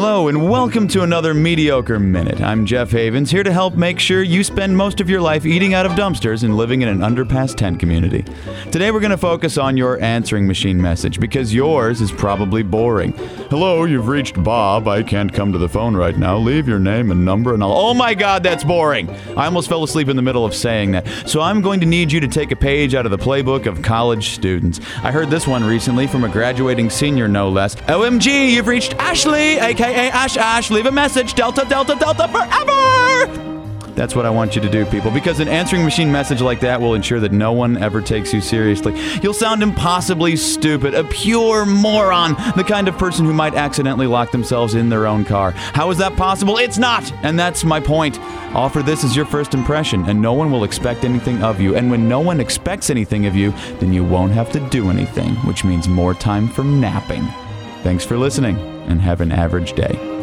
Hello and welcome to another Mediocre Minute. I'm Jeff Havens, here to help make sure you spend most of your life eating out of dumpsters and living in an underpass tent community. Today we're going to focus on your answering machine message because yours is probably boring. Hello, you've reached Bob. I can't come to the phone right now. Leave your name and number and I'll... Oh my God, that's boring! I almost fell asleep in the middle of saying that. So I'm going to need you to take a page out of the playbook of college students. I heard this one recently from a graduating senior, no less. OMG, you've reached Ashley, aka Ash. Leave a message. Delta forever! That's what I want you to do, people, because an answering machine message like that will ensure that no one ever takes you seriously. You'll sound impossibly stupid, a pure moron, the kind of person who might accidentally lock themselves in their own car. How is that possible? It's not! And that's my point. Offer this as your first impression, and no one will expect anything of you. And when no one expects anything of you, then you won't have to do anything, which means more time for napping. Thanks for listening, and have an average day.